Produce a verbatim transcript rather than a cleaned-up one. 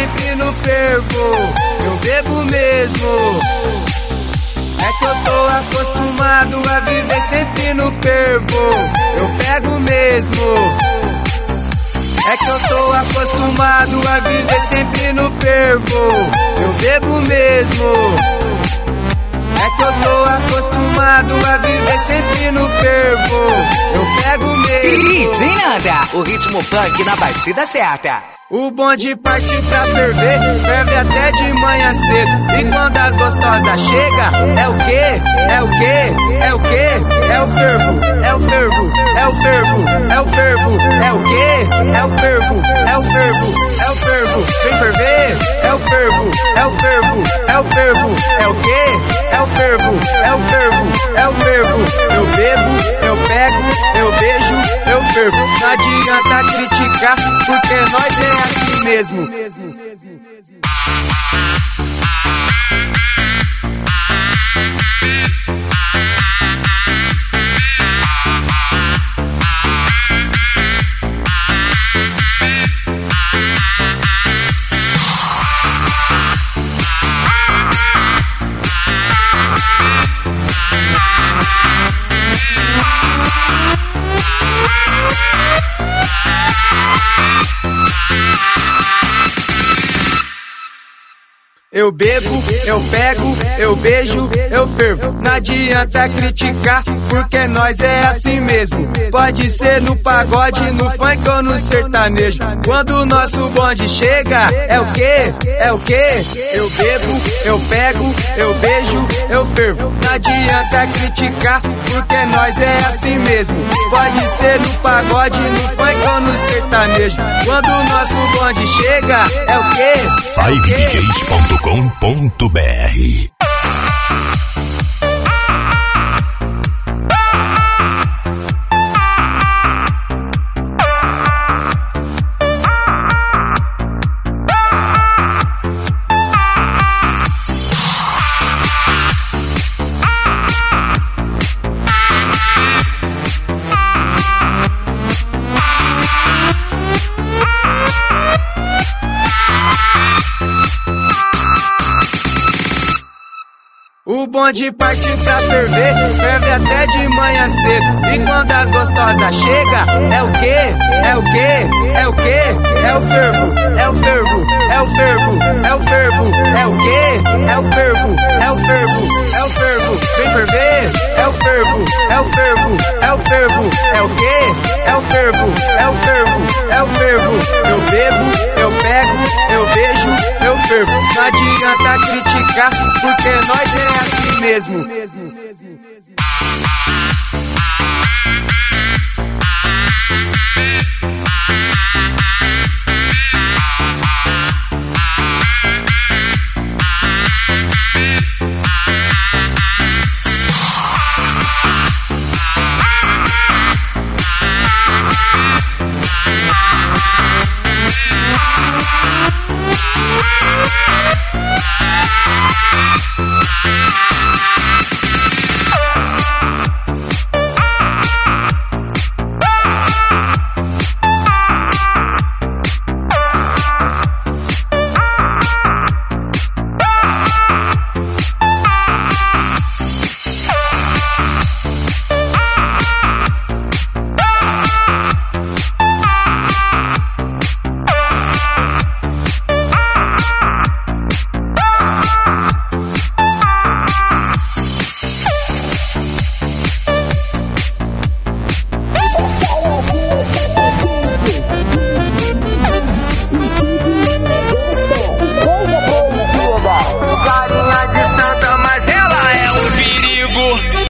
sempre no fervo, eu bebo mesmo. É que eu tô acostumado a viver sempre no fervo, eu pego mesmo. É que eu tô acostumado a viver sempre no fervo, eu bebo mesmo. É que eu tô acostumado a viver sempre no fervo, eu pego mesmo. D J Nanda, o ritmo funk na batida certa. O bonde parte pra ferver, ferve até de manhã cedo. E quando as gostosas chegam, é o quê? É o quê? É o quê? É o fervo, é o fervo, é o fervo, é o fervo. É o quê? É o fervo, é o fervo, é o fervo. Vem ferver, é o fervo, é o fervo, é o fervo. É o quê? É o fervo, é o fervo, é o fervo. Eu bebo, eu pego, eu beijo, eu fervo. Não adianta criticar, porque nós é assim mesmo. Eu bebo, eu pego, eu beijo, eu fervo. Não adianta criticar, porque nós é assim mesmo. Pode ser no pagode, no funk ou no sertanejo. Quando o nosso bonde chega, é o quê? É o quê? Eu bebo, eu pego, eu beijo, eu fervo. Não adianta criticar, porque nós é assim mesmo. Pode ser no pagode, no funk ou no sertanejo. Quando o nosso bonde chega, é o quê? five d js ponto com ponto b r. O bonde parte pra ferver, ferve até de manhã cedo. E quando as gostosas chegam, é o quê? É o quê? É o quê? É o fervo, é o fervo, é o fervo, é o fervo. É o quê? É o fervo, é o fervo, é o fervo. Vem ferver, é o fervo, é o fervo, é o fervo. É o quê? É o fervo, é o fervo, é o fervo. Eu bebo, eu pego, eu beijo, eu fervo. Não adianta criticar, porque nós é assim mesmo.